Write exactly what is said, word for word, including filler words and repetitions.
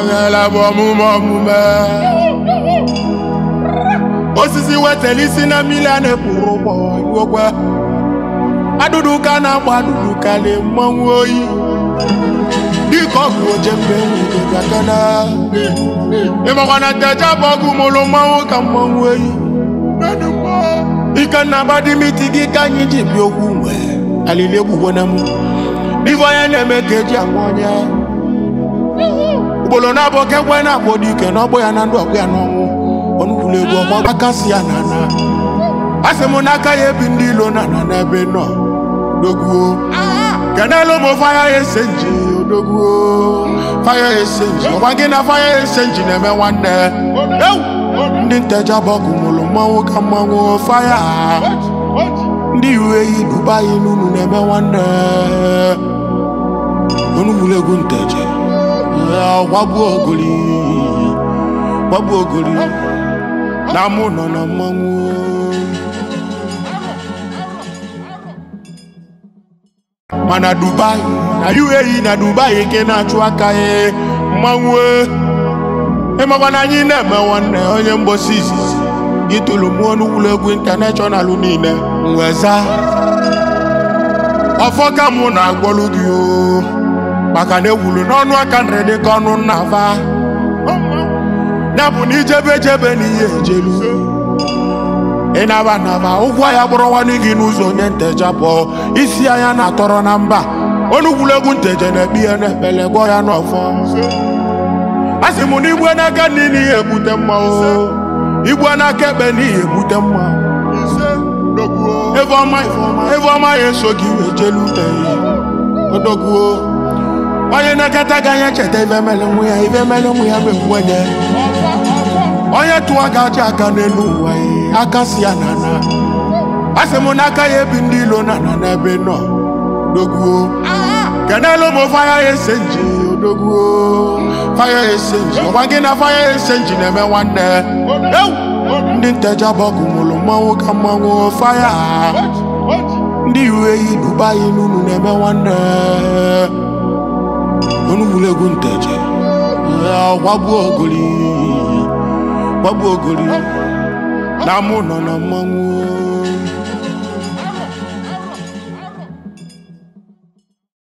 la bomu momume osisi wetelisi na milane puru bo ogwe adudu kana adudu kale mmanwu oyi diko go jembe ni gakana e mo kana teja bogu molo mmanwu ka mmanwu oyi ikana badi mitigi kanyi jibi ogu nwe alile bubona mu bivo ya na mekeji amonya ubolo na boke gwe na bodike no boya na ndo akwa no onu kulego mo bakasi ya nana asemo naka ye bindilo nana na be no doguo kanalo mo fire essence doguo fire essence wange na fire essence na me wande ew ndi nteja bogu molo mawo kamawo fire ndi we yi Dubai nunu na me wande onu kulego nteja wabu ogoli wabu ogoli na mu no na manwu mana Dubai na U A E na Dubai ke na chu aka e manwu e ma bana nyi na me wonne onye mbosi isisi itulu mu onu wulegwu international niile nweza ofoka mu na agbolu gi o maka na ewulu n'ọnụ aka nrede ka ọnụ nnafa ya bụ na ijebe jebe n'ihe ejelu ịnaba naba ụgwọ ya kpọrọ nwanne gị n'ụzọ onye nteja pụọ isi anya na-atọrọ na mba onugwulegwu nteje na-ekpe ya na-ekpele gụọ ya n'ọfọ asị m na igwe n'aka nri n'ihe ebute mma o igwe n'aka ekpe n'ihe ebute mma ebe ọma ya eso gị wee jelu odoguo onye nakata ganya cheta ibe mele nwe ya ibe mele nwe ya be ngwenye onye tuwa gaji aka n'elu ụwa aka si ya nana asemo n'aka ya ebi ndị ilo nana n'ebe nọ doguo kenelo mo fire essence doguo fire essence wange na fire essence na me nwanne ew ndị nteja bogu molo mawo ka mawo fire ndị U A E Dubai nunu na me nwanne onu wulegwu nteje wabu ogoli wabu ogoli na mu no na manwu